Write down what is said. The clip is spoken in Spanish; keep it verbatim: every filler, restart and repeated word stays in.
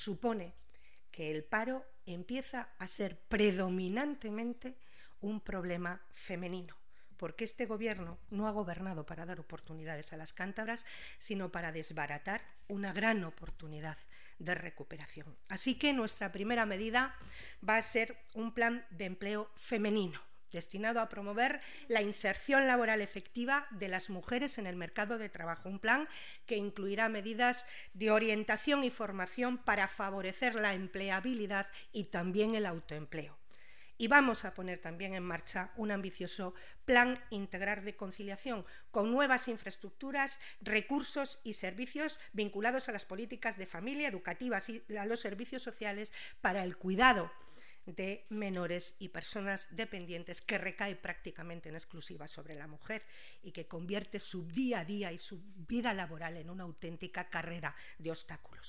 supone que el paro empieza a ser predominantemente un problema femenino, porque este gobierno no ha gobernado para dar oportunidades a las cántabras, sino para desbaratar una gran oportunidad de recuperación. Así que nuestra primera medida va a ser un plan de empleo femenino, destinado a promover la inserción laboral efectiva de las mujeres en el mercado de trabajo. Un plan que incluirá medidas de orientación y formación para favorecer la empleabilidad y también el autoempleo. Y vamos a poner también en marcha un ambicioso plan integral de conciliación con nuevas infraestructuras, recursos y servicios vinculados a las políticas de familia, educativas y a los servicios sociales para el cuidado de menores y personas dependientes, que recae prácticamente en exclusiva sobre la mujer y que convierte su día a día y su vida laboral en una auténtica carrera de obstáculos.